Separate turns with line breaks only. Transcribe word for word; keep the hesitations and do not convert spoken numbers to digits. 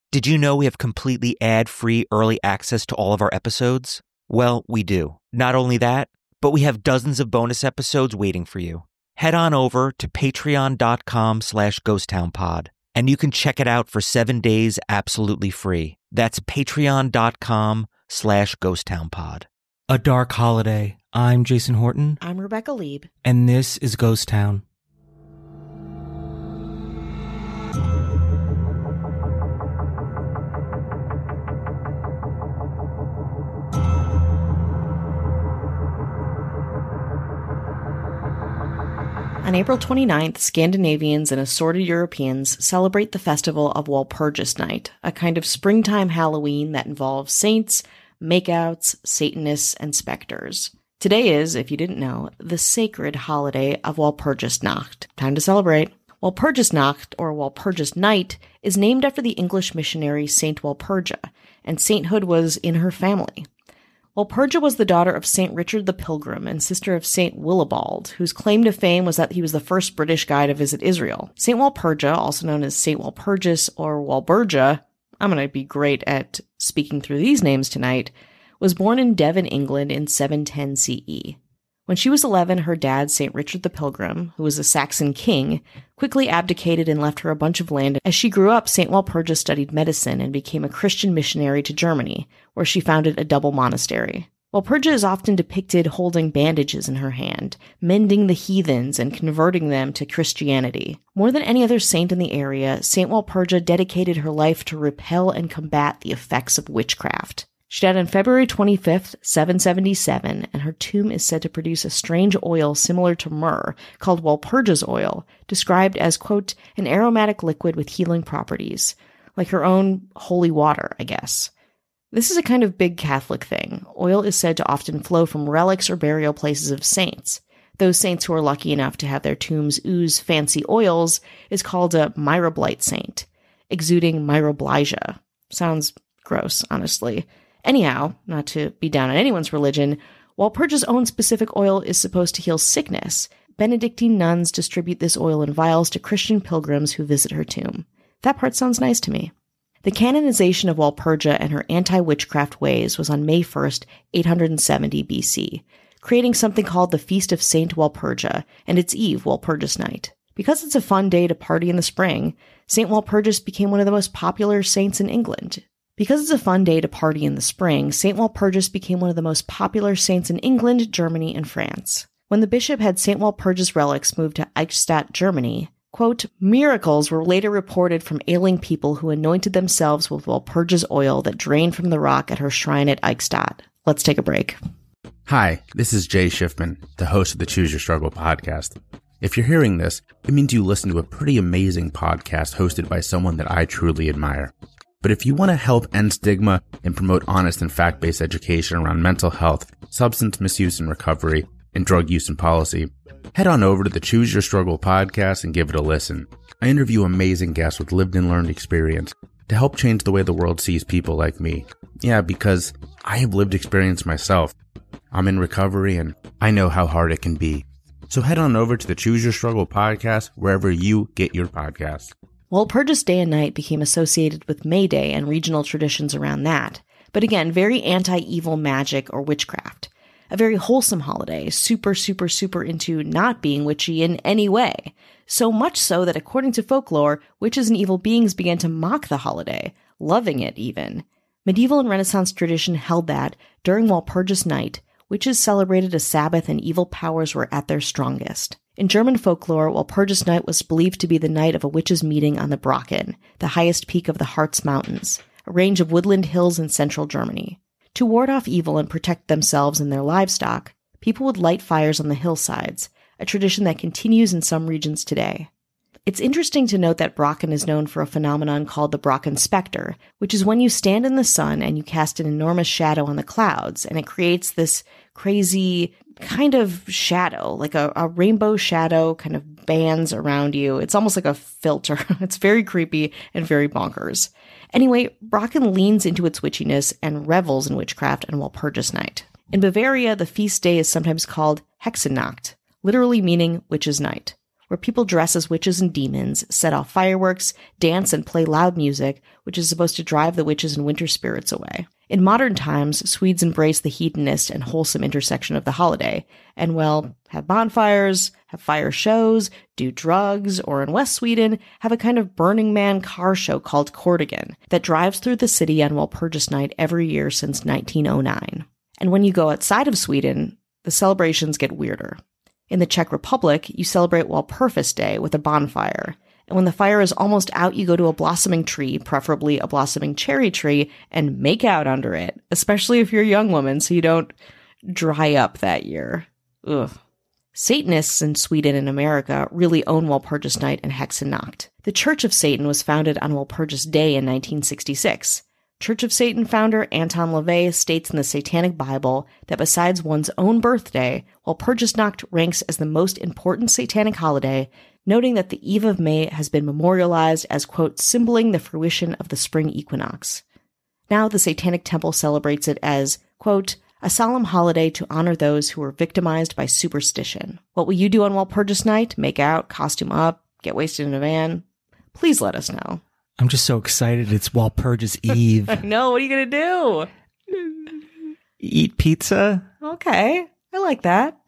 Did you know we have completely ad-free early access to all of our episodes? Well, we do. Not only that, but we have dozens of bonus episodes waiting for you. Head on over to patreon.com slash ghosttownpod, and you can check it out for seven days absolutely free. That's patreon.com slash ghosttownpod. A Dark Holiday. I'm Jason Horton.
I'm Rebecca Lieb.
And this is Ghost Town.
On April twenty-ninth, Scandinavians and assorted Europeans celebrate the festival of Walpurgis Night, a kind of springtime Halloween that involves saints, makeouts, Satanists, and specters. Today is, if you didn't know, the sacred holiday of Walpurgisnacht. Time to celebrate. Walpurgisnacht, or Walpurgis Night, is named after the English missionary Saint Walpurga, and sainthood was in her family. Walpurga was the daughter of Saint Richard the Pilgrim and sister of Saint Willibald, whose claim to fame was that he was the first British guy to visit Israel. Saint Walpurga, also known as Saint Walpurgis or Walburga, I'm going to be great at speaking through these names tonight, was born in Devon, England in seven ten C E. When she was eleven, her dad, Saint Richard the Pilgrim, who was a Saxon king, quickly abdicated and left her a bunch of land. As she grew up, Saint Walpurga studied medicine and became a Christian missionary to Germany, where she founded a double monastery. Walpurga is often depicted holding bandages in her hand, mending the heathens and converting them to Christianity. More than any other saint in the area, Saint Walpurga dedicated her life to repel and combat the effects of witchcraft. She died on February twenty-fifth, seven seventy-seven, and her tomb is said to produce a strange oil similar to myrrh, called Walpurgis oil, described as, quote, an aromatic liquid with healing properties. Like her own holy water, I guess. This is a kind of big Catholic thing. Oil is said to often flow from relics or burial places of saints. Those saints who are lucky enough to have their tombs ooze fancy oils is called a myroblite saint, exuding myrobligia. Sounds gross, honestly. Anyhow, not to be down on anyone's religion, Walpurga's own specific oil is supposed to heal sickness. Benedictine nuns distribute this oil in vials to Christian pilgrims who visit her tomb. That part sounds nice to me. The canonization of Walpurga and her anti-witchcraft ways was on May first, eight seventy B C, creating something called the Feast of Saint Walpurga and its eve, Walpurgis Night. Because it's a fun day to party in the spring, Saint Walpurgis became one of the most popular saints in England. Because it's a fun day to party in the spring, Saint Walpurgis became one of the most popular saints in England, Germany, and France. When the bishop had Saint Walpurgis relics moved to Eichstätt, Germany, quote, miracles were later reported from ailing people who anointed themselves with Walpurgis oil that drained from the rock at her shrine at Eichstätt. Let's take a break.
Hi, this is Jay Schiffman, the host of the Choose Your Struggle podcast. If you're hearing this, it means you listen to a pretty amazing podcast hosted by someone that I truly admire. But if you want to help end stigma and promote honest and fact-based education around mental health, substance misuse and recovery, and drug use and policy, head on over to the Choose Your Struggle podcast and give it a listen. I interview amazing guests with lived and learned experience to help change the way the world sees people like me. Yeah, because I have lived experience myself. I'm in recovery and I know how hard it can be. So head on over to the Choose Your Struggle podcast wherever you get your podcasts.
Walpurgis Day and Night became associated with May Day and regional traditions around that, but again, very anti-evil magic or witchcraft. A very wholesome holiday, super, super, super into not being witchy in any way. So much so that according to folklore, witches and evil beings began to mock the holiday, loving it even. Medieval and Renaissance tradition held that, during Walpurgis Night, witches celebrated a Sabbath and evil powers were at their strongest. In German folklore, Walpurgis Night was believed to be the night of a witches' meeting on the Brocken, the highest peak of the Harz Mountains, a range of woodland hills in central Germany. To ward off evil and protect themselves and their livestock, people would light fires on the hillsides, a tradition that continues in some regions today. It's interesting to note that Brocken is known for a phenomenon called the Brocken specter, which is when you stand in the sun and you cast an enormous shadow on the clouds, and it creates this crazy kind of shadow, like a, a rainbow shadow kind of bands around you. It's almost like a filter. It's very creepy and very bonkers. Anyway, Brocken leans into its witchiness and revels in witchcraft on Walpurgis Night. In Bavaria, the feast day is sometimes called Hexennacht, literally meaning witch's night. where people dress as witches and demons, set off fireworks, dance, and play loud music, which is supposed to drive the witches and winter spirits away. In modern times, Swedes embrace the hedonist and wholesome intersection of the holiday, and, well, have bonfires, have fire shows, do drugs, or in West Sweden, have a kind of Burning Man car show called Kortigen that drives through the city on Walpurgis Night every year since nineteen oh nine. And when you go outside of Sweden, the celebrations get weirder. In the Czech Republic, you celebrate Walpurgis Day with a bonfire. And when the fire is almost out, you go to a blossoming tree, preferably a blossoming cherry tree, and make out under it, especially if you're a young woman, so you don't dry up that year. Ugh. Satanists in Sweden and America really own Walpurgis Night and Hexennacht. The Church of Satan was founded on Walpurgis Day in nineteen sixty-six. Church of Satan founder Anton LaVey states in the Satanic Bible that besides one's own birthday, Walpurgisnacht ranks as the most important satanic holiday, noting that the Eve of May has been memorialized as, quote, symboling the fruition of the spring equinox. Now the Satanic Temple celebrates it as, quote, a solemn holiday to honor those who were victimized by superstition. What will you do on Walpurgis Night? Make out, costume up, get wasted in a van? Please let us know.
I'm just so excited. It's Walpurgis Eve.
I know. What are you going to do?
Eat pizza?
Okay. I like that.